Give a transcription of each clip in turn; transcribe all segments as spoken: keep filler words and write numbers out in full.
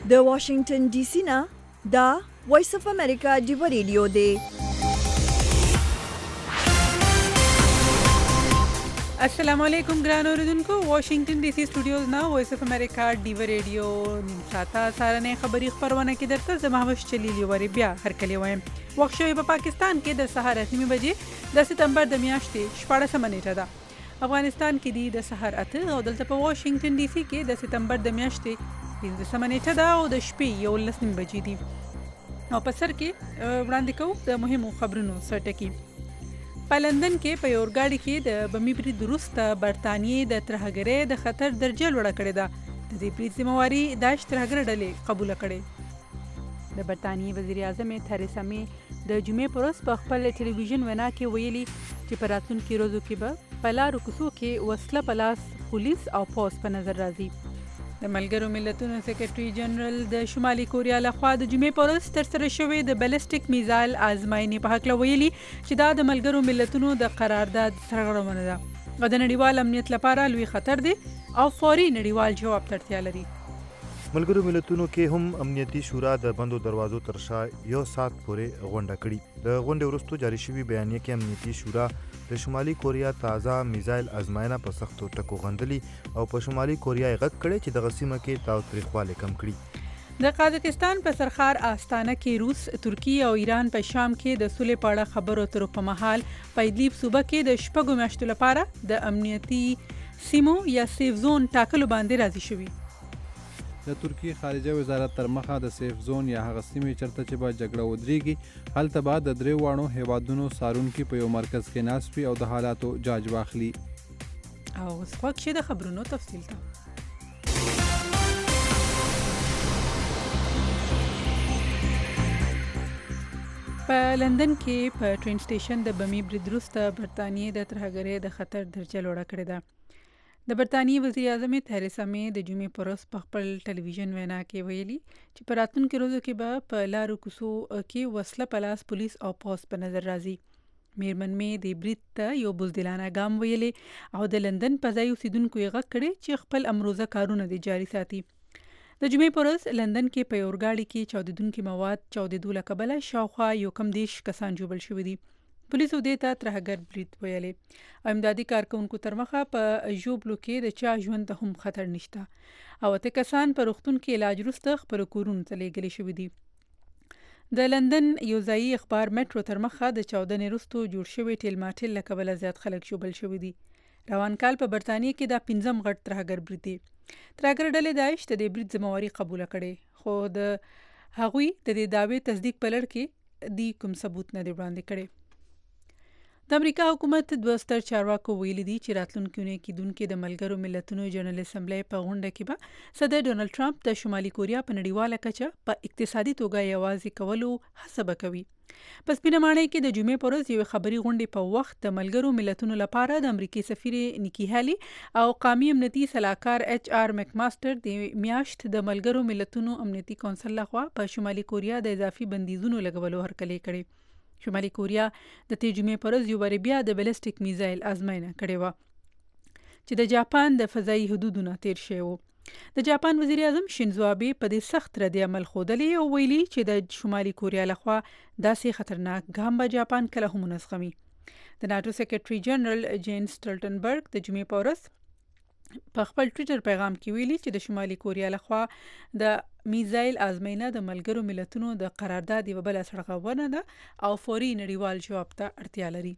د واشنگټن ډي سي نه دا وایس اف امریکا دی ریډیو دی. السلام علیکم ګران اوریدونکو. واشنگټن ډي سي سټوډیوز نه وایس اف امریکا دی ریډیو نیم ساعته سارنه خبری خبرونه کې درته زموږ چلیلی وری بیا هر کلی وایم. وخت شوی په پاکستان کې د سحر اتنی بجې د سپتمبر د میاشتې شپاړسمه نیټه ده. افغانستان کې دی د سحر اته او دلته په واشنگټن ډي سي کې د سپتمبر د میاشتې پنځمه نیټه ده او د شپې یولس نیمه بجې دي. او په سر کې وړاندې کوو د مهمو خبرونو سرټکی. په لندن کې په اورګاډي کې د بمي برید وروسته برتانیې د ترهګرۍ د خطر درجه لوړه کړې ده. د دې برید ذمہواري داعش ترهګر ډلې قبول کړې. د برتانیې وزیر اعظم تھریسا مې د جمعې پر ورځ په خپل ټلویزیون وینا کې ویلي چې په راتلونکي ورځو کې به په لارو کوڅو کې وسله په لاس پولیس او پوځ په نظر راځي. د ملګرو ملتونو سیکریټري جنرال د شمالي کوریا لخوا د جمعې پر ورځ ترسره شوې د بالستیک میزایل ازمایښتې په هکله ویلي چې دا د ملګرو ملتونو د قرارداد سرغړونه ده او د نړیوال امنیت لپاره لوی خطر دی او فوري نړیوال جواب ته اړتیا لري. ملګرو ملتونو کې هم امنیتي شورا د بندو دروازو تر شا یو ساعت پورې غونډه کړې. د غونډې وروسته جاری شوی بیانیه کې امنیتي شورا د شمالي کوریا تازه میزایل ازمایښتنه په سختو ټکو غندلي او په شمالي کوریا یې غږ کړی چې د سیمه کې تاوتریخوالی کم کړي. د قازقستان په سرخار آستانه کې روس، ترکیه او ایران په شام کې د سولې په اړه خبرو اترو په مهال په ادلیب صوبه کې د شپږو میاشتو لپاره د امنیتي سیمو یا سیف زون ټاکلو باندې راضي شوي. د ترکیه خارجه وزارت تر مخه د سیف زون یا هغه سیمې چرته چې به جګړه ودرېږي هلته به د درې واړو هیوادونو څارونکي په یو مرکز کې ناست وي او د حالاتو جاج واخلي. او اوس خوښ شي د خبرونو تفصیل ته. په لندن کې په ټرین سټیشن د بمي برید وروسته برتانیې د ترهګرۍ د خطر درجه لوړه کړې ده. د برتانیې وزیر اعظم تھریسا مې د جمعې پر ورځ په خپل ټلویزیون وینا کې ویلي چې په راتلونکي ورځو کې به په لارو کوڅو کې وسله په لاس پولیس او پوځ په نظر راځي. میرمن مې د برید ته یو بزدلانه ګام ویلې او د لندن په ځای اوسیدونکو یې غږ کړی چې خپل امروزه کارونه دې جاري ساتي. د جمعې پر ورځ لندن کې په اورګاډي کې چاودیدونکي مواد چاودېدو له کبله شاوخوا یو کم دېرش کسان ژوبل شوي دي. پولیسو دې ته ترهګر برید ویلې او امدادي کارکونکو تر مخه په ژوبلو کې د چا ژوند ته هم خطر نشته او اته کسان په روغتون کې علاج وروسته خپل کورونو ته لیږلي شوي دي. د لندن یو ځایي اخبار میټرو تر مخه د چاودنې وروسته جوړ شوی ټیل ماټیل له کبله زیات خلک ژوبل شوي دي. روان کال په برتانیې کې دا پنځم غټ ترهګر برید دی. ترهګر ډلې داعش د دې برید ذمہواري قبوله کړې خو د هغوی د دې دعوې تصدیق په لړ کې دی کوم ثبوت نه دی وړاندې کړی. د امریکا حکومت دوه ستر چارواکو ویلي دي چې راتلونکي اونۍ کې دونکو د ملګرو ملتونو جنرال اسمبلی په غونډه کې به صدر ډونالد ټرمپ د شمالي کوریا په نړیواله کچه په اقتصادي توګه یوازې کولو هڅه وکوي. په سپینه ماڼۍ کې د جمعې پر ورځ یوې خبري غونډې په وخت د ملګرو ملتونو لپاره د امریکای سفیر نیکی هالي او قومي امنیتي صلاحکار ایچ آر میکماستر د میاشت د ملګرو ملتونو امنیتي کونسل لخوا په شمالي کوریا د اضافي بندیزونو لګولو هرکلی کړي. شمالي کوریا د تیر جمعې پر ورځ یو وارې بیا د بالستیک میزایل ازمایښتنه کړې وه چې د جاپان د فضایي حدودو نه تیر شوی و. د جاپان وزیر اعظم شینزو آبې په دې سخت رد عمل ښودلی او ویلي چې د شمالي کوریا لخوا داسې خطرناک ګام به جاپان کله هم ونه زغمي. د ناټو سیکریټري جنرال جین سټولټنبرګ د جمعې په ورځ په خپل ټویټر پیغام کې ویلي چې د شمالي کوریا لخوا د میزایل ازمایښتنه د ملګرو ملتونو د قرارداد یوه بله سرغړونه ده او فوري نړیوال جواب ته اړتیا لري.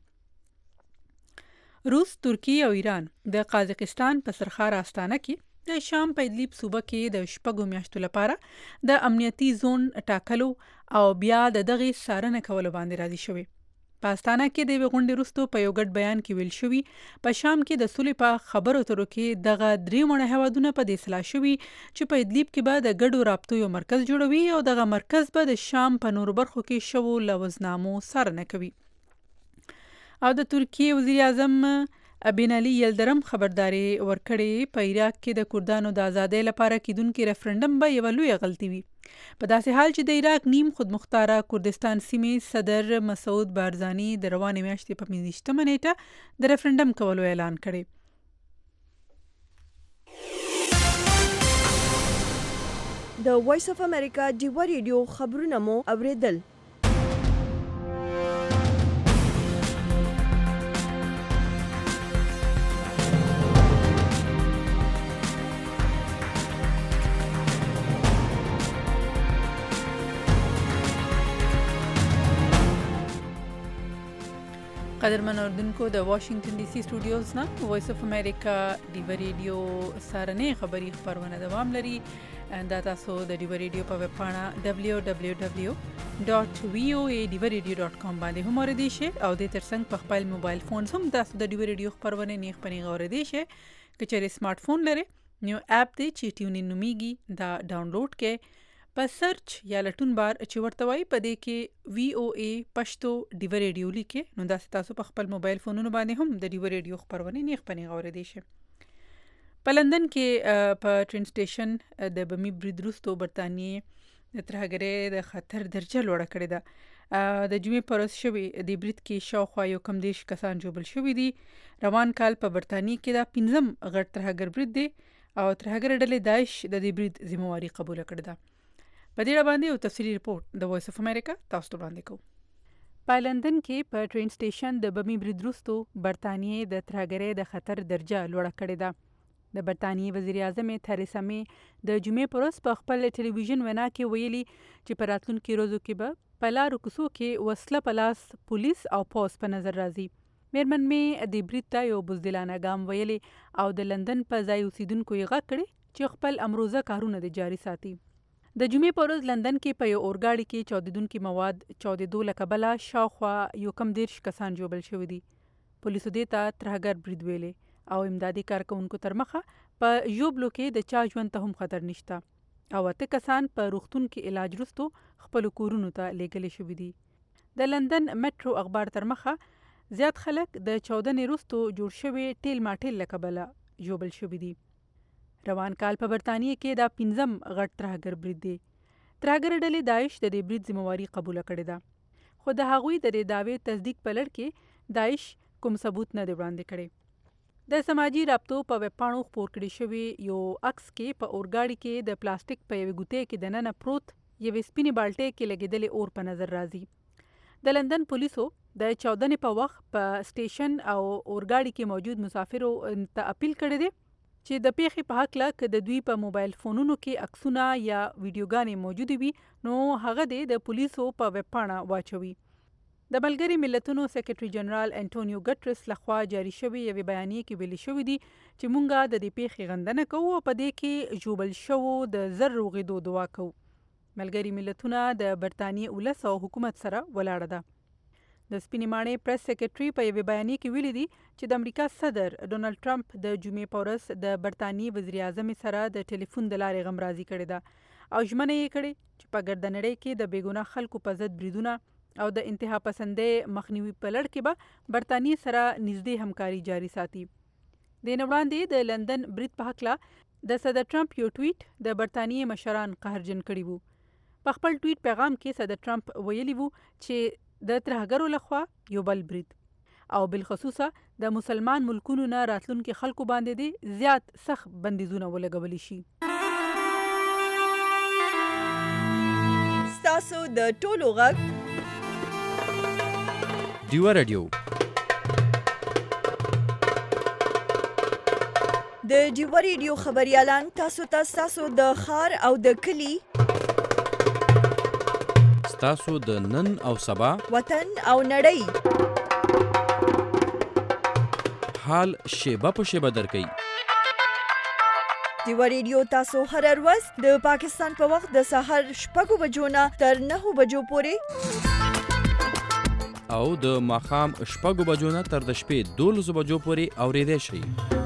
روس، ترکیه او ایران د قازقستان په سرخار آستانه کې د شام په ادلیب صوبه کې د شپږو میاشتو لپاره د امنیتي زون ټاکلو او بیا د دغې څارنه کولو باندې راضي شوي. په آستانه کې د یوې غونډې وروسته په یو ګډ بیان کې ویل شوي په شام کې د سولې په خبرو اترو کې دغه درې واړه هیوادونه په دې اصلاح شوي چې په ادلیب کې به د ګډو رابطو یو مرکز جوړوي او دغه مرکز به د شام په نورو برخو کې شوو لوزنامو څارنه کوي. او د ترکیه وزیر اعظم بن علي یلدرم خبرداري ورکړې په عراق کې د کردانو د ازادۍ لپاره کیدونکي ریفرنډم به یوه لویه غلطي وي. په داسې حال چې د عراق نیم خودمختاره کردستان سیمې صدر مسعود بارزانی د روانې میاشتې په پنځه نیټه د ریفرنډم کولو اعلان کړی. د وایس اف امریکا ډیوه ریډیو خبرونه مو اوریدل. قدرمن اوردونکو د واشنگټن ډي سي سټوډیوز نه وایس اف امریکا ډیوه ریډیو سارنې خبری خبرونه دوام لري. دا تاسو د ډیوه ریډیو په ویب پاڼه دبلیو دبلیو دبلیو ډاټ وی او ای ډیوه ریډیو ډاټ کام باندې هم اوریدئ شئ او د ترڅنګ په خپل موبایل فون هم تاسو د ډیوه ریډیو خبرونه نیغ پنیغه اوریدئ شئ. که چېرې سمارټ فون لرئ نو اپ دی چې ټیون ان نومیږي دا ډاونلوډ کړئ. په سرچ یا لټون بار چې ورته وایي په دې کې وی او ای پښتو ډیوه ریډیو لیکئ نو داسې تاسو په خپل موبایل فونونو باندې هم د ډیوه ریډیو خبرونه نیغ پنیغه اوریدئ شئ. په لندن کې په ټرین سټیشن د بمي برید وروسته برطانیې د ترهګرۍ د خطر درجه لوړه کړې ده. د جمعې په ورځ شوي د برید کې شاوخوا یو کم دېرش کسان ژوبل شوي دي. روان کال په برطانیې کې دا پنځم غټ ترهګر برید دی او ترهګر ډلې داعش د دې برید ذمہواري قبول کړې ده. په دې اړه باندې یو تفصیلي ریپورت د وایس اف امریکا تاسو ته وړاندې کوو. په لندن کې په ټرین سټیشن د بمي برید وروسته برطانیې د ترهګرۍ د خطر درجه لوړه کړې ده. د برطانیې وزیر اعظم تھریسا مې د جمعې په ورځ په خپل ټلویزیون وینا کې ویلي چې په راتلونکو ورځو کې به په لارو کوڅو کې وسله په لاس پولیس او پوځ په نظر راځي. میرمن مې د برید ته یو بزدلانه ګام ویلي او د لندن په ځای اوسیدونکو یې غږ کړی چې خپل امروزه کارونه د جاري ساتي. د جمعې په ورځ لندن کې په یو اورګاډي کې چاودیدونکي مواد چاودېدو له کبله شاوخوا یو کم دېرش کسان ژوبل شوي دي. پولیسو دې ته ترهګر برید ویلي او امدادي کارکوونکو تر مخه په ژوبلو کې د چا ژوند ته هم خطر نشته او اته کسان په روغتون کې علاج وروسته خپلو کورونو ته لیږلي شوي دي. د لندن میټرو اخبار تر مخه زیات خلک د چاودنې وروسته جوړ شوي ټیل ماټیل له کبله ژوبل شوي دي. روان کال په برطانیې کې دا پنځم غټ ترهګر برید دی. ترهګر ډلې داعش د دې برید ذمہواري قبول کړې ده خو د هغوی د دې دعوې تصدیق په لړ کې داعش کوم ثبوت نه دی وړاندې کړی. د سماجی رابطو په ویب پاڼو خپور کړی شوی یو عکس کې په اورګاډي کې د پلاستیک په یوې ګوتې کې دننه پروت یوې سپینې بالټۍ کې لګېدلې اور په نظر راځي. د لندن پولیسو د چاودنې په وخت په سټیشن او اورګاډي کې موجود مسافرو ته اپیل کړی دی چې د پیښې په هکله که د دوی په موبایل فونونو کې عکسونه یا ویډیوګانې موجودې وي نو هغه دې د پولیسو په ویب پاڼه واچوي. د ملګري ملتونو سیکرټري جنرال انټونیو ګټرس لخوا جاری شوی یوې بیانیې کې ویلي شوي دي چې مونږه د دې پیښې غندنه کوو او په دې کې ژوبل شوو د زر روغېدو دعا کوو. ملګري ملتونه د برطانیې ولس او حکومت سره ولاړه ده. د سپینې ماڼۍ پریس سیکرټري په یوې بیانیې کې ویلي دي چې د امریکا صدر ډونالډ ټرمپ د جمعې په ورځ د برطانیې وزیر اعظم سره د ټلیفون د لارې غمرازي کړې ده او ژمنه یې کړې چې په ګردنړۍ کې د بېګناه خلکو په ضد بریدونه او د انتها پسندۍ مخنیوي په لړ کې به برطانیې سره نږدې همکاري جاري ساتي. د نه وړاندې د لندن برید په هکله د صدر ټرمپ یو ټویټ د برطانیې مشران قهرجن کړي وو. په خپل ټویټ پیغام کې صدر ټرمپ ویلي وو چې د ترهګرو لخوا یو بل برید او بالخصوصا د مسلمان ملکونو نه راتلونکي خلکو باندې دي زیات سخت بندیزونه ولګولی شي. ستاسو د ټولو غږ ډیوه ریډیو د ډیوه ریډیو خبريالان تاسو ته تاسو د خار او د کلی تاسو د نن او سبا وطن او نړۍ حال شیبه په شیبه درکې. ډیوه ریډیو تاسو هر ورځ د پاکستان په وخت د سحر شپږ بجو نه تر نهه بجو پورې او د ماښام شپږ بجو نه تر د شپې دولس بجو پورې اورېدای شئ.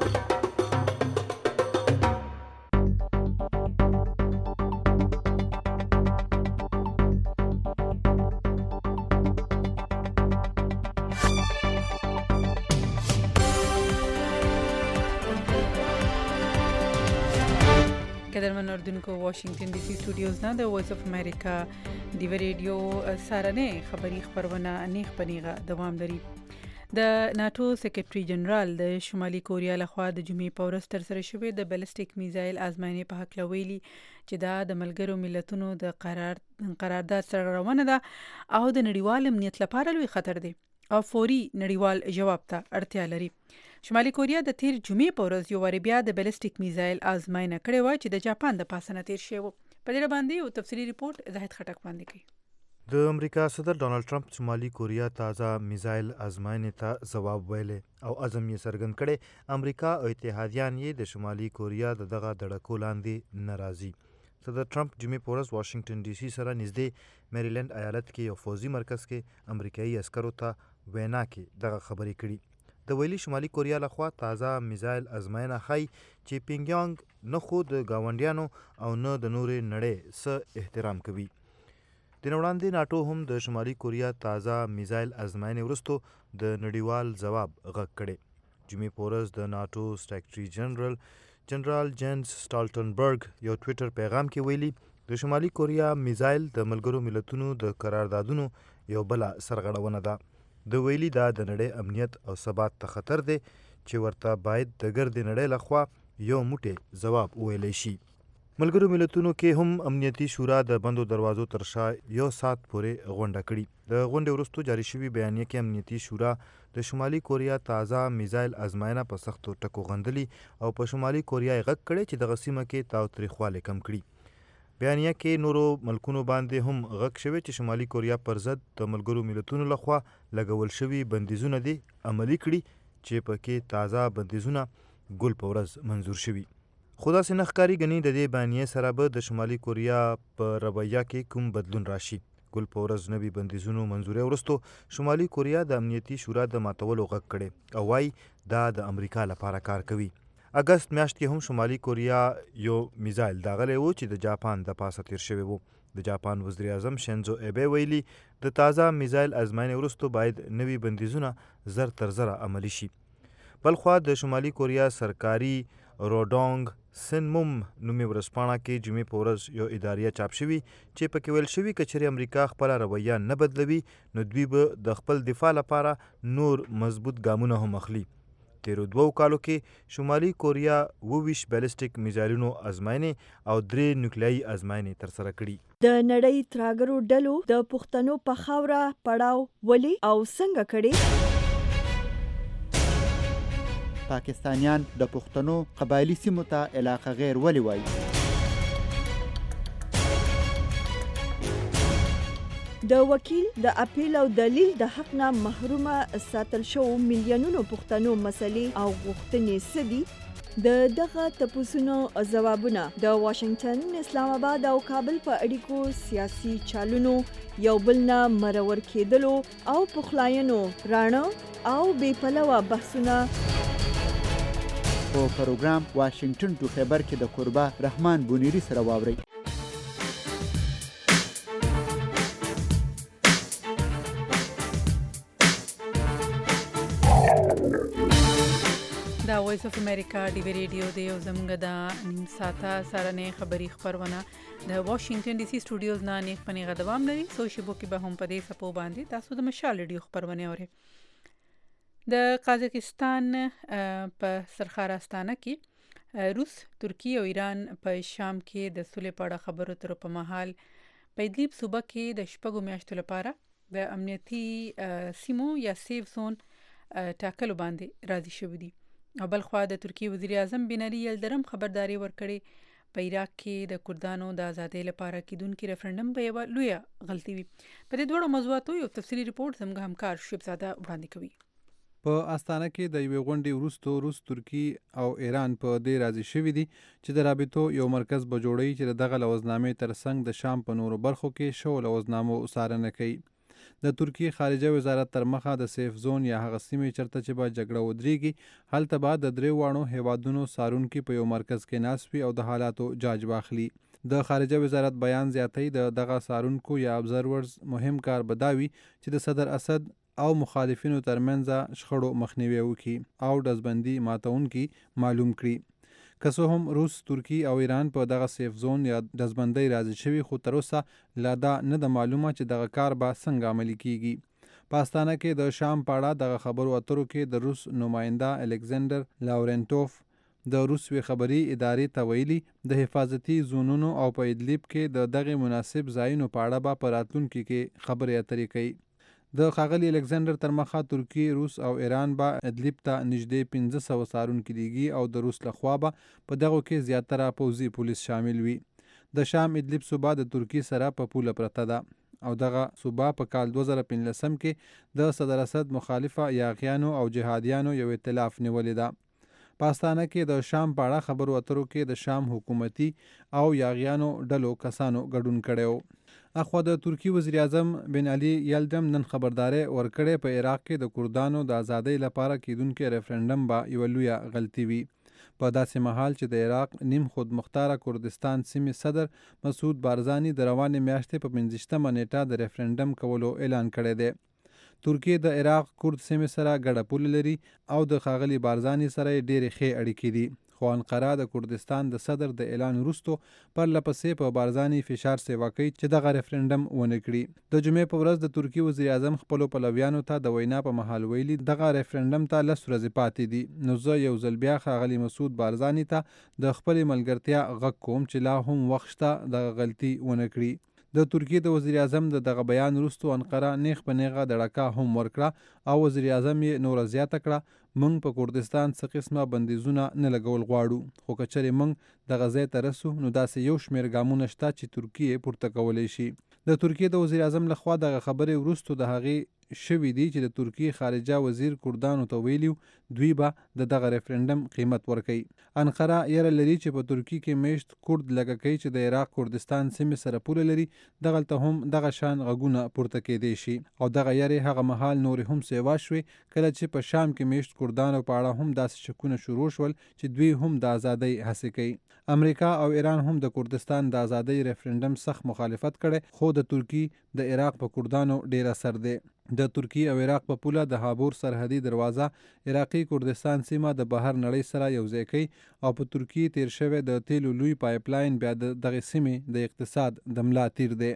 قدرمن اردوونکو واشنگټن ډي سي سټوډیوز نه د وایس اف امریکا ډیوه ریډیو سارنې خبری خبرونه نیغ پنیغه دوام لري. د ناتو سیکرټري جنرال د شمالي کوریا لخوا د جمعې په ورځ ترسره شوې د بالستیک میزایل ازموینې په هکله ویلي چې دا د ملګرو ملتونو د قرار قرارداد سره روانه ده او د نړیوال امنیت لپاره لوی خطر دی او فوري نړیوال جواب ته اړتیا لري. شمالي کوریا د تیر جمعې په ورځ یو واری بیا د بالستیک میزایل ازموینه کړې و چې د جاپان د پاسه نه تیر شوی و. په دې باندې یو تفصیلي ریپورت زاهد خټک باندې کوي. د امریکا صدر ډونالد ټرمپ شمالي کوریا تازه میزایل ازموینې ته ځواب ویلې او عزم یې څرګند کړی. امریکا او اتحادیان یې د شمالي کوریا د دغه دړکو لاندې نه راځي. صدر ټرمپ جمعې په ورځ واشنگټن ډي سي سره نږدې میریلند ایالت کې یو فوزي مرکز کې امریکایي عسکرو ته وینا کې دغه خبرې کړي. د ویلي شمالي کوریا لخوا تازه میزایل ازموینه ښایي چې پینګیانګ نه خو د ګاونډیانو او نه د نورې نړۍ څه احترام کوي. د وړاندې ناټو هم د شمالي کوریا تازه میزایل ازموینې وروستو د نړیوال ځواب غږ کړی. جمعې په ورځ د ناټو سیکرټري جنرال جنرال جینز سټالټنبرګ یو ټویټر پیغام کې ویلي د شمالي کوریا میزایل د ملګرو ملتونو د قراردادونو یو بله سرغړونه ده. د ویلي دا د نړۍ امنیت او ثبات ته خطر دی چې ورته باید د ګردې نړۍ لخوا یو موټی ځواب وویلی شي. ملګرو ملتونو کې هم امنیتي شورا د بندو دروازو تر شا یو ساعت پورې غونډه کړي. د غونډې وروستو جاري شوي بیانیه کې امنیتي شورا د شمالي کوریا تازه میزایل ازموینه په سختو ټکو غندلي او په شمالي کوریا یې غږ کړی چې دغه سیمه کې تاوتریخوالی کم کړي. بیانیه کې نورو ملکونو باندې هم غږ شوی چې شمالي کوریا پر ضد د ملګرو ملتونو لخوا لګول شوي بندیزونه دي عملي کړي چې پکې تازه بندیزونه ګل په ورځ منظور شوي. خو داسې نه ښکاري ګني د دې بیانیې سره به د شمالي کوریا په رویه کې کوم بدلون راشي. ګل په ورځ نوي بندیزونو منظورۍ وروستو شمالي کوریا د امنیتي شورا د ماتولو غږ کړی او وایي دا د امریکا لپاره کار کوي. اګست میاشت کې هم شمالي کوریا یو میزایل داغلی و چې د جاپان د پاسه تیر شوی و. د جاپان وزیر اعظم شینزو ایبه ویلي د تازه میزایل ازموینې وروستو باید نوي بندیزونه زر تر زره عملي شي. بلخوا د شمالي کوریا سرکاري روډونګ سنموم نومي ورځپاڼه کې جمعې په ورځ یو اداریه چاپ شوي چې پکې ویل شوي که چېرې امریکا خپله رویه نه بدلوي نو دوی به د خپل دفاع لپاره نور مضبوط ګامونه هم اخلي. تیرو دوو کالو کې شمالي کوریا اووه ویشت بالستیک میزایلونو ازموینې او درې نیوکلیایي ازموینې ترسره کړي. د نړۍ ترهګرو ډلو د پښتنو په خاوره پړاو ولې او څنګه کړي؟ پاکستانیان د پښتنو قبایلی سیمو ته علاقه غیر ولې وایي؟ د وکیل د اپیل او دلیل د حق نه محرومه ساتل شو میلیونونو پښتنو مسلې او غوښتنې څه دي؟ د دغه تپوسونو ځوابونه د واشنگټن، اسلام آباد او کابل په اړیکو سیاسي چالونو یو بل نه مرور کېدلو او پخلاینو راڼه او بې پلوه بحثونه په پروګرام واشنگټن ټو خیبر کې د قربا رحمان بونیری سره واورئ. دا وایس اف امریکا ډي وی ریډیو دی او زموږ د نیم ساعته سرنې خبري خبرونه د واشنگټن ډي سي سټوډیوز نه نه پنیغه دوام لري. سو شبو کې به هم په دې سپو باندې تاسو د مشال ریډیو خبرونه اورئ. د قازقستان په سرخار استانه کې روس، ترکیه او ایران په شام کې د سولې په اړه خبرو اترو په مهال په ادلیب صوبه کې د شپږو میاشتو لپاره د امنیتي سیمو یا سیف زون ټاکلو باندې راضي شوي دي. او بلخوا د ترکیه وزیر اعظم بنالي یلدرم خبرداري ورکړې په عراق کې د کردانو د ازادۍ لپاره کیدونکي ریفرنډم به یوه لویه غلطي وي. په دې دواړو موضوعاتو یو تفصیلي ریپورټ زموږ همکار شعیب زاده وړاندې کوي. په استانه کې د یوې غونډې وروستو روس، ترکي او ایران په دې راضي شوي دي چې د رابطو یو مرکز به جوړوي چې د دغه لوزنامې تر څنګ د شام په نورو برخو کې شو لوزنامو څارنه کوي. د ترکیې خارجه وزارت تر مخه د سیف زون یا هغه سیمې چرته چې به جګړه ودرېږي هلته به د درې واړو هیوادونو څارونکي په یو مرکز کې ناست وي او د حالاتو جاج واخلي. د خارجه وزارت بیان زیاتوي د دغه څارونکو یا ابزرورز مهم کار به دا وي چې د صدر اسد او مخالفینو ترمنځ شخړو مخنیوي وکړي او ډزبندي ماتونکي معلوم کړي. که څه هم روس، ترکی او ایران په دغه سیف زون یا ډزبندۍ راضي شوي خو تر اوسه لا دا نه ده معلومه چې دغه کار به څنګه عملي کیږي. په استانه کې د شام په اړه دغه خبرو اترو کې د روس نماینده الکساندر لاورنټوف د روسوي خبري ادارې ته ویلي د حفاظتي زونونو او په ادلیب کې د دغه مناسب ځایونو په اړه به په راتلونکي کې خبرې اترې کوي. د ښاغلي الکساندر تر مخه ترکیې، روس او ایران به ادلیب ته نږدې پنځه سوه څارونکي لیږي او د روس لخوا به په دغو کې زیاتره پوځي پولیس شامل وي. د شام ادلیب صوبه د ترکیې سره په پوله پرته ده او دغه صوبه په کال دوه زره پنځلسم کې د صدر اسد مخالفه یاغیانو او جهادیانو یو ائتلاف نیولې ده. په استانه کې د شام په اړه خبرو اترو کې د شام حکومتي او یاغیانو ډلو کسانو ګډون کړی و. اخوا د ترکی وزیر اعظم بن علي یلدم نن خبرداري ورکړې په عراق کې د کردانو د ازادۍ لپاره کیدونکې ریفرنډم به یوه لویه غلطي وي. په داسې مهال چې د عراق نیم خود مختاره کردستان سیمې صدر مسعود بارزاني د روانې میاشتې په پنځویشتمه نیټه د ریفرنډم کولو اعلان کړی دی. ترکیه د عراق کورد سیمې سره ګډه پوله لري او د ښاغلي بارزاني سره یې ډېرې ښې اړیکې دي، خو انقره د کردستان د صدر د اعلان وروسته پرله پسې په بارزاني فشار سیوا کوي چې دغه ریفرنډم ونه کړي. د جمعې په ورځ د ترکیې وزیر اعظم خپلو پلویانو ته د وینا په مهال ویلي دغه ریفرنډم ته لس ورځې پاتې دي، نو زه یو ځل بیا ښاغلي مسعود بارزاني ته د خپلې ملګرتیا غږ کوم چې لا هم وخت شته دغه غلطي ونه کړي. د ترکیې د وزیر اعظم د دغه بیان وروسته انقره نیغ په نیغه د ډکه هم ورکړه او وزیر اعظم یې نوره زیاته کړه موږ په کردستان څه قسمه بندیزونه نه لګول غواړو، خو که چېرې موږ دغه ځای ته رسو نو داسې یو شمېر ګامونه شته چې ترکیې پورته کولی شي. د ترکیې د وزیر اعظم لخوا دغه خبرې وروسته د هغې شوي دي چې د ترکیې خارجه وزیر کردانو ته ویلي دوی به د دغه ریفرنډم قیمت ورکوي. انقره یره لري چې په ترکیې کې میشت کرد لږه کوي چې د عراق کردستان سیمې سره پوله لري دغلته هم دغه شان غږونه پورته کیدی شي او دغه یرې هغه مهال نورې هم سیوا شوې کله چې په شام کې میشت کردانو په اړه هم داسې شکونه شروع شول چې دوی هم د ازادۍ هڅې کوي. امریکا او ایران هم د کردستان د ازادۍ ریفرنډم سخت مخالفت کړي، خو د ترکیې د عراق په کردانو ډیر اثر دی. د ترکیې او عراق په پوله د هابور سرحدي دروازه عراقي کردستان سیمه د بهر نړۍ سره یوځای کوي او په ترکیې تیر شوی د تیلو لوی پایپ لاین بیا د دغه سیمې د اقتصاد د ملا تیر دی.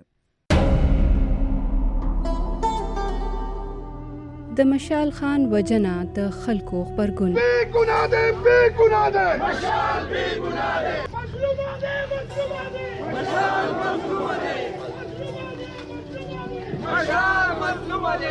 د مشال خان وجنه د خلکو خبرګون بے گناہ دے بے گناہ دے مشال بے گناہ دے مظلوم دے مظلوم دے مشال مظلوم دے مشال مظلوم دے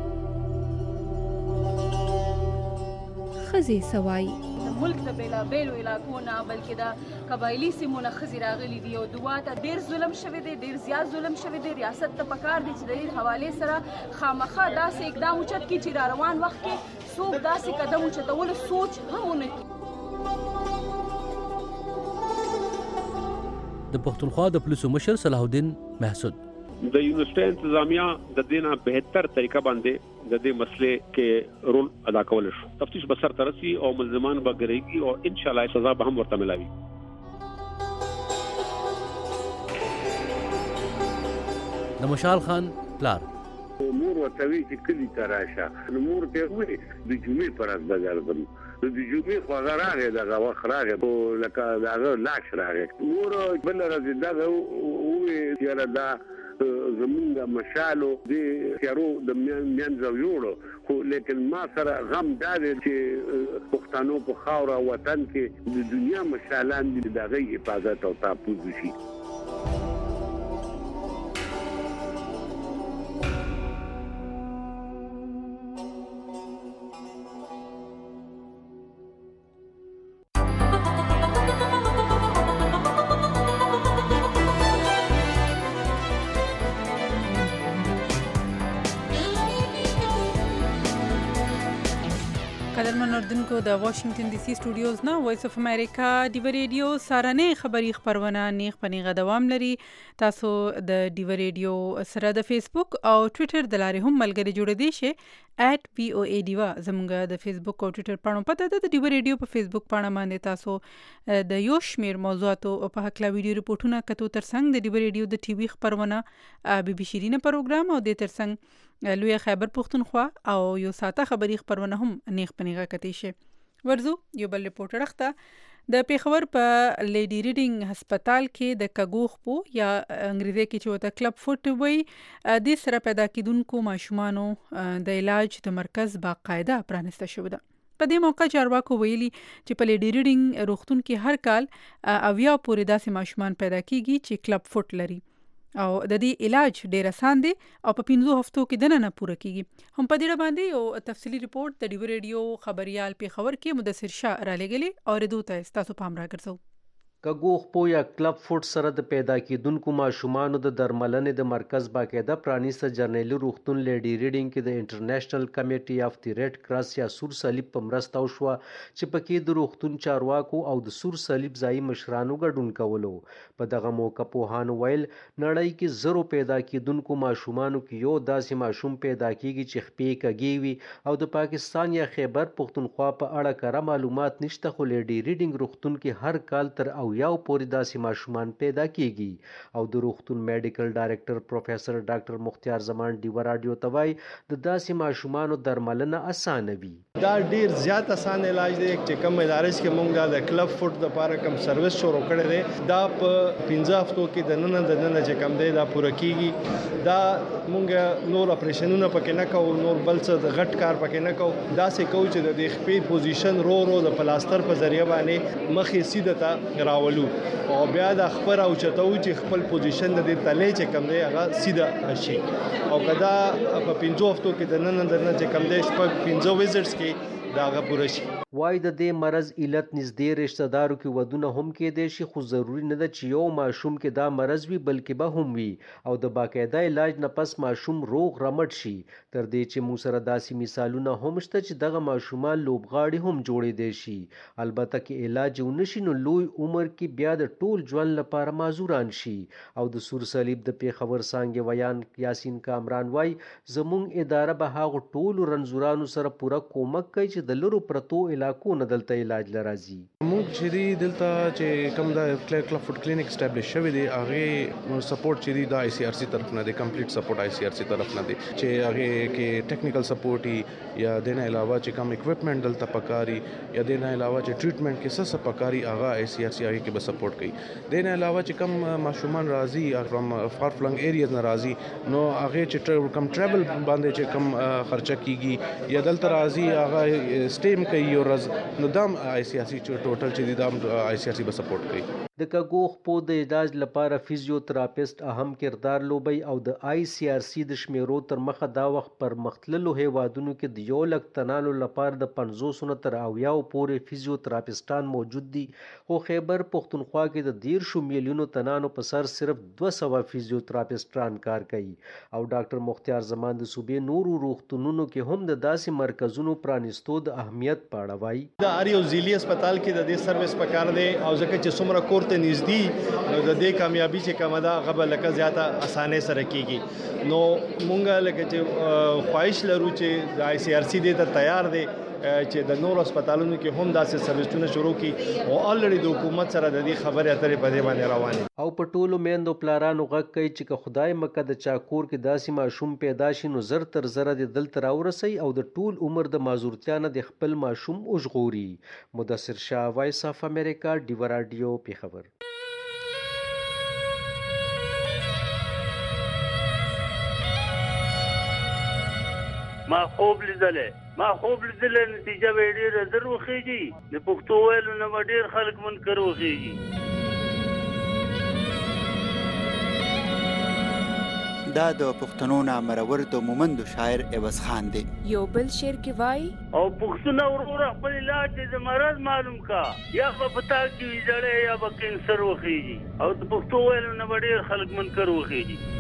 خزي سوای ملک د بیلا بیلو علاقو نه بلکې د قبایلي سیمو نه ښځې راغلي دي او دوا ته ډېر ظلم شوی دی، ډېر زیات ظلم شوی دی. ریاست ته پکار دی چې د دې حوالې سره خامخا داسې اقدام اوچت کړي چې را روان وخت کې څوک داسې قدم اوچتولو سوچ هم ونه کړي. د پښتونخوا د پولیسو مشر صلاح الدین محسود د یونیورسيټي انتظامیه د دینه بهتر طریقه باندې د دې مسلې کې رول ادا کول شو. تفتیش به سر ترسي او ملزمان به ګرځي او ان شاء الله سزا به هم ورته ملاوي. د مشال خان پلار مور وتوی چې کلی تراشه نو مور ته وې د جمعې پر از بغردم د جمعې خو غراغه دغه وخت راغی او لکه دغه لاش راغی مور بل راځي دغه وې چې دا زمونږ مشالو د تیارو د منځو جوړو خو لیکن ما سره غم دا دی چې پښتنو په خاوره وطن کې د دنیا مشالان د دغه حفاظت او تحفظ شي. قدرمن اردوونکو د واشنگټن ډي سي سټوډیوز نه وایس اف امریکا ډیو ریډیو سارنې خبری خبرونه نیغ پنیغه دوام لري. تاسو د ډیو ریډیو سره د فیسبوک او ټوئیټر د لارې هم ملګری جوړ دی شي ایٹ پی او ای ډیوا زموږ د فیسبوک او ټوئیټر پاڼو پته ده. د ډیو ریډیو په فیسبوک پاڼه باندې تاسو د یو شمیر موضوعاتو په حق لا ویډیو ریپورتونه کتو ترڅنګ د ډیو ریډیو د ټي وي خبرونه بي بي شيرینه پروګرام او د ترڅنګ لوی خیبر پختونخوا او یو ساته خبری خبرونه هم نیغ پنیغه کتی شي. ورزو یو بل ریپورټر اخته د پیښور په لیډي ریډینګ هسپتال کې د کګوخ پو یا انګریزي کې چې وته کلب فوټ وي د سره پیدا کیدونکو ماشومانو د علاج د مرکز باقاعده پرانسته شو ده. په دې موقع چارواکو ویلي چې په لیډي ریډینګ روغتون کې هر کال اویا پورې داسې ماشومان پیدا کیږي چې کلب فوټ لري او د دې علاج ډیر آسان دی او په پنځو هفتو کې دنه نه پوره کیږي. هم په دې باندې یو تفصیلی ریپورت د ډیو ریډیو خبريال پیښور کې مدثر شاه را لګلی او ردو ته تاسو پام راګرځو. کګوخ پو یا کلب فوټ سره د پیدا کیدونکو ماشومانو د درملنې د مرکز باقاعده پرانیسته جرنیلي روغتون لیډي ریډینګ کې د انټرنیشنل کمیټي اف دی ریډ کراس یا سور صلیب په مرسته وشوه چې پکې د روغتون چارواکو او د سور صلیب ځایي مشرانو ګډون کولو. په دغه موقع پوهانو ویل نړۍ کې زرو پیدا کیدونکو ماشومانو کې یو داسې ماشوم پیدا کیږي چې خپې کږې وي او د پاکستان یا خیبر پختونخوا په اړه کره معلومات نشته، خو لیډي ریډینګ روغتون کې هر کال تر او یو پورې داسې ماشومان پیدا کیږي. او د روغتون میډیکل ډایرکټر پروفیسر ډاکټر مختار زمان ډیو رادیو ته وایي د داسې ماشومانو درملنه اسانه وي. دا ډیر زیات اسان علاج دی چې کوم ادارې کې مونږ د کلب فوټ د لپاره کوم سرویس شروع کړی دی دا په پنځه هفتو کې د نن د نن چې کوم دی دا پوره کیږي. دا مونږ نور اپریشنونه پکې نه کوو، نور بل څه د غټ کار پکې نه کوو، دا سه کوو چې د خپې پوزیشن رو رو د پلاستر په ذریعہ باندې مخې سیده ته راولو او بیا د خبر او چتو چې خپل پوزیشن د دې تلې چې کم دی هغه سیده شي. او کدا په پنځو هفتو کې د نن د نن چې کم دی شپږ پنځو ویزټس کې دا هغه پوره شي. وای د دې مرض علت نږدې رشتہ دارو کې ودونه هم کېدای شي، خو ضروری نه ده چې یو ماشوم کې دا مرض وي بلکې به هم وي او د باقاعده علاج نه پس ماشوم روغ رمټ شي. تر دې چې موږ سره داسې مثالونه هم شته چې دغه ماشومان لوبغاړي هم جوړېدای شي. البته کې علاج ونشي نو لوی عمر کې بیا د ټول ژوند لپاره معذوران شي. او د سور صلیب د پیښور څانګې ویان یاسین کامران وای زموږ اداره به هغه ټول رنځورانو سره پوره کومک کوي چې د لرو پرتو علاقو نه دلته علاج لرازي. موږ چې دی دلته چې کوم د کلب فوټ کلینیک اسټابلیش شوی دی هغه سپورټ چې دی د آی سی آر سی طرف نه دی، کمپلیټ سپورټ آی سی آر سی طرف نه دی چې هغه کې ټیکنیکل سپورټ یا دنه علاوه چې کوم اکوپمنٹ دلته پکاري یا دنه علاوه چې ټریټمنټ کې څه څه پکاري هغه آی سی آر سی هغه کې به سپورټ کوي. دنه علاوه چې کوم ماشومان راځي فرام فار فلنګ ایریاز نه راځي نو هغه چې کوم ټریول باندې چې کوم خرچه کیږي یا دلته راځي هغه سټیم کوي او نو دام آی سی آر سی ټوټل چې دام آی سی آر سی به سپورټ کوي. د کګوخ پو د علاج لپاره فزیوتراپیست اهم کردار لوبي او د آی سی آر سی د شمیرو تر مخه دا وخت پر مختللو هیوادونو کې د یو لک تنانو لپاره د پنځوس نه تر اویاو پورې فزیوتراپیستان موجود دي، خو خیبر پختونخوا کې د دیرشو میلیونو تنانو په سر صرف دوه سوه فزیوتراپیستان کار کوي. او ډاکټر مختار زمان د صوبې نورو روغتونونو کې هم د داسې مرکزونو پرانیستو د اهمیت په اړه وایي. د اریو ځیلی هسپتال کې د دې سرویس پکار دی او ځکه چې څومره کور ته نږدې نو د دې کامیابی چې کومه ده هغه به لکه زیاته اسانه سره کیږي. نو مونږ لکه چې خواهش لرو چې د آی سی آر سی دې ته تیار دی چې د نور هسپتالونو کې هم داسې سرویسونه شروع کی او الریډي د حکومت سره د دې خبرې اترې په دې باندې روانه. او په ټولو میندو پلارانو غږ کوي چې که خدای مکه د چاکور کې داسې ماشوم پیدا شي نو زر تر زره د دلته راورسي او د ټول عمر د معذورتیا نه د خپل ماشوم وژغوري. مدثر شاه، وایس اف امریکا، ډیو رادیو، پیښور. ما خوب لیدلې ما خوب لیدلې نتیجه به ډېره زر وخیږي. د پښتو ویلو نه به ډېر خلک منکر وخیږي. دا د پښتنو نامرور د مومندو شاعر عوض خان دی. یو بل شعر کې وای او پښتون ورور خپل علاج د مرض معلوم کا یا په پتا کې ویځړې یا به کینسر وخیږي. او د پښتو ویلو نه به ډېر خلک منکر وخیږي.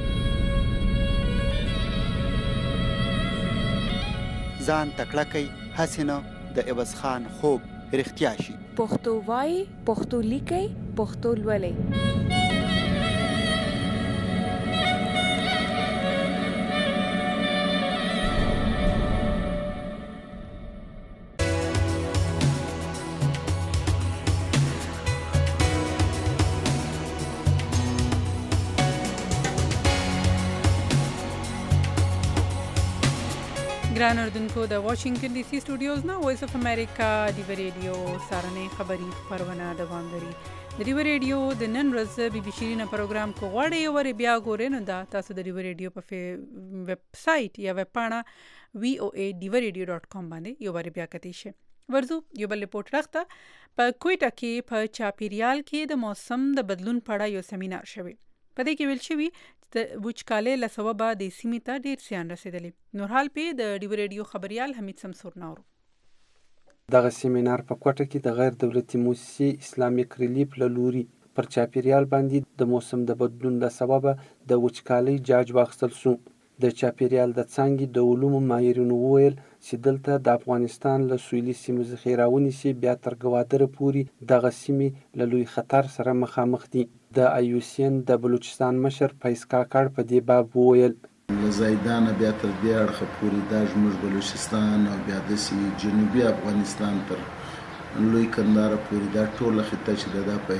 ځان تکړه کوي هسې نه د عوض خان خوب رښتیا شي. پښتو وای، پښتو لیکي، پښتو لولي. ګران اردوونکو د واشنگټن ډي سي سټوډیوز نه وایس اف امریکا ډیو ریډیو سارنې خبري خبرونه دوام لري. د ډیو ریډیو د نن ورځ بي بي شیرینه پروګرام کو غواړئ ور بیا ګورئ نو دا تاسو د ډیو ریډیو په ویب سټ یا ویب پاڼه وی او ای ډیو ریډیو ډاٹ کام باندې یو ور بیا کتی شي. ورزو یو بل ریپورت راخته په کویټه کې په چاپیریال کې د موسم د بدلون په اړه یو سیمینار شوی. په دې کې ویل شوی د وچکالۍ له سببه د سیمې ته ډېر زیان رسېدلی. نور حال پې د ډیو ریډیو خبریال حمید سمسور ناورو. دغه سیمینار په کوټه کې د غیر دولتي موسسې اسلامیک ریلیف له لوري پر چاپیریال باندې د موسم د بدلون له سببه د وچکالۍ جاج واخیستل شو. د چاپیریال د څانګې د علومو ماهرینو وویل چې دلته د افغانستان له سویلي سیمو څخه راونیسي بیا تر ګوادره پورې دغه سیمې له لوی خطر سره مخامخ دي. د آی یو سی ان د بلوچستان مشر فیض کاکړ په دې باب وویل له زیدانه بیا تر دې اړخه پورې دا زموږ بلوچستان او بیا داسې جنوبي افغانستان تر لوی کندهار پورې دا ټوله خطه چې ده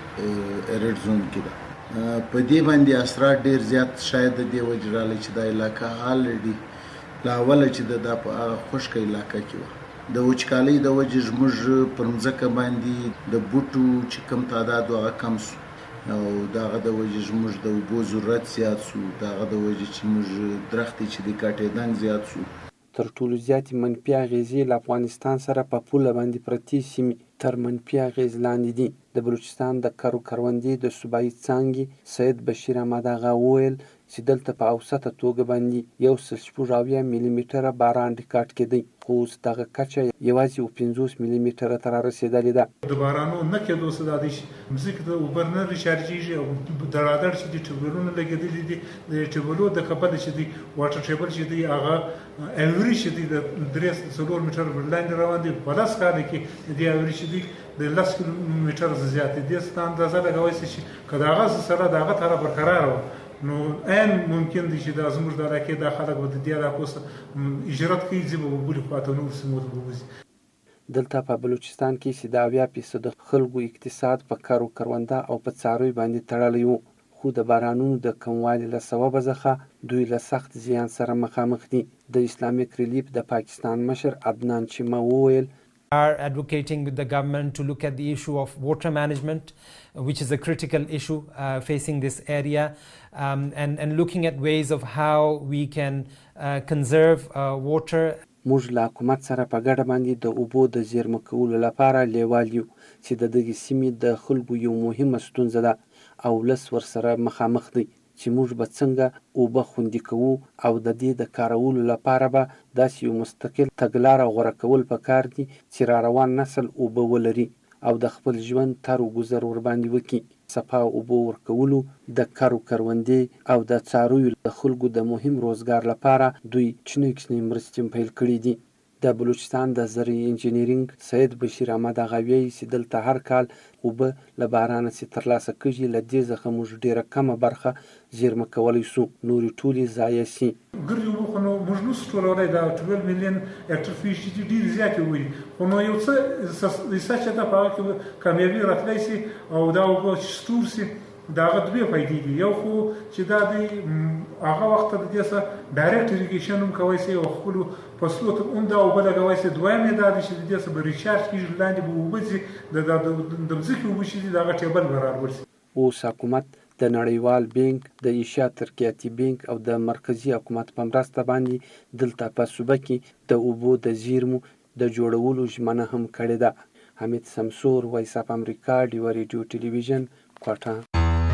په ریډ زون کې ده. په دې باندې اثرات ډېر زیات شاید د دې وجې راغلی چې دا علاقه الریډي له اوله چې دا په هغه خشکه علاقه کې وه. د وچکالۍ د وجې زموږ پر مځکه باندې د بوټو چې کم تعداد و هغه کم سو او د هغه د وجې زموږ د اوبو ضرورت زیات سو. د هغه د وجې چې موږ درختې چې دی کاټېدنګ زیات سو. تر ټولو زیاتې منفي اغېزې له افغانستان سره په پوله باندې پرتې سیمې تر منفي اغېز لاندې دي. د بلوچستان د کرو کروندې د صوبایي څانګې سید بشیر احمد اغا وویل چې دلته په اوسطه توګه باندې یو سل شپږ اویا ملي میټره باران ریکارډ کېدی، خو اوس دغه کچه یوازې اوه پنځوس ملي میټره ته رارسېدلې ده. د بارانو نه کېدو څه دا دی چې مځکې ته اوبه نه ریچارجېږي او دړادړ چې دي ټیوبویلونه لګېدلي دي. د ټیوبویلو د کبله چې دی واټر ټیبل چې دی هغه ایوري چې دی د درې څلور میټر لاندې روان دي. په لس کاله کې د دې ایوري چې دی د لس کیلومیټر زیات دی. دې څه اندازه لګولی شي چې که د هغه سره د هغه طرح برقراره وه نو عین ممکن دی چې دا زموږ د علاقې دا خلک به د دې علاقو څخه هجرت کوي، ځي به بلې خواته نورو سیمو ته به وځي. دلته په بلوچستان کې چې د اویا فیصده خلکو اقتصاد په کرو کرونده او په څاروي باندې تړلی و، خو د بارانونو د کموالي له سببه څخه دوی له سخت زیان سره مخامخ دي. د اسلامیک ریلیف د پاکستان مشر عدنان چیمه وویل are advocating with the government to look at the issue of water management, which is a critical issue uh, facing this area, um, and, and looking at ways of how we can uh, conserve uh, water. موږ له حکومت سره په ګډه باندې د اوبو د زیرمه کولو لپاره لیوال یو چې د دغې سیمې د خلکو یو مهمه ستونزه ده او ولس ورسره مخامخ دی چې موږ به څنګه اوبه خوندي کوو او د دې د کارولو لپاره به داسې یو مستقل تګلاره غوره کول پکار دي چې را روان نسل اوبه ولري او د خپل ژوند تر وګذر ورباندې وکړي. صفا اوبو ورکولو د کرو کروندې او د څارویو د خلکو د مهم روزګار لپاره دوی کوچنۍ کوچنۍ مرستې پیل کړي دي. د بلوچستان د زرعي انجینرینګ سید بشیر احمد اغا وایي چې دلته هر کال اوبه له بارانه چې ترلاسه کېږي، له دې څخه موږ ډېره کمه برخه زیرمه کولی شو، نورې ټولې ضایع سي. ګردې اوبه خو نو موږ نشو ټولولی، دا ټویل میلیون هکټر فیش چې ډېرې زیاتې وي، خو نو یو څه ریسرچ ده په هغه کې کامیابي راتلی سي او دا اوبه چې سټور سي دا هغه دوې فایدې دي. یو خو چې دا دی هغه وخت ته د دې څخه ډایرکټ اریګیشن هم کوی سي او خپلو فصلو ته هم دا اوبه لګوی سي. دویم یې دا دی چې د دې څخه به ریچارج کېږي، لاندې به اوبه ځي، د مځکې اوبه چې دي د هغه ټیبل به راوړ سي. اوس حکومت د نړیوال بانک، د ایشیا ترقیاتي بانک او د مرکزي حکومت په مرسته باندې دلته په صوبه کې د اوبو د زیرمو د جوړولو ژمنه هم کړې ده. حمید سمسور، وایس اف امریکا، ډیو ریډیو ټلویزیون، کوټه.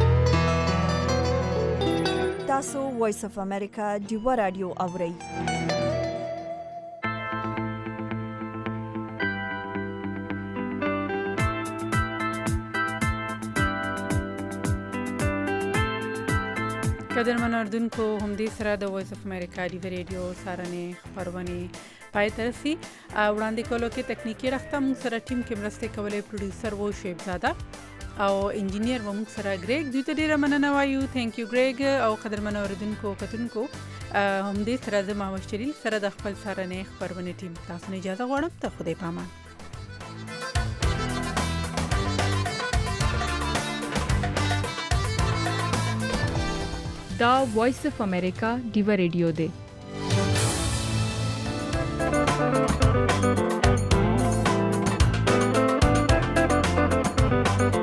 تاسو وایس اف امریکا ډیو رادیو اورئ. قدرمن اردوونکو، همدې سره د وایس اف امریکا ډیو ریډیو سارنې خپرونې پای ته رسي. وړاندې کولو کې تکنیکي رخته موږ سره ټیم کې مرستې کولې پروډیوسر و شیب زاده او انجینیر و موږ سره ګریګ. دوی ته ډېره مننه وایو. تھینک یو ګریګ. او قدرمن اورېدونکو کتونکو، همدې سره زه ماوش جلیل سره د خپل سارنې خپرونې ټیم تاسو نه اجازه غواړم. ته خدای پامان. دا وایس اف امریکا ډیو ریډیو دی. شي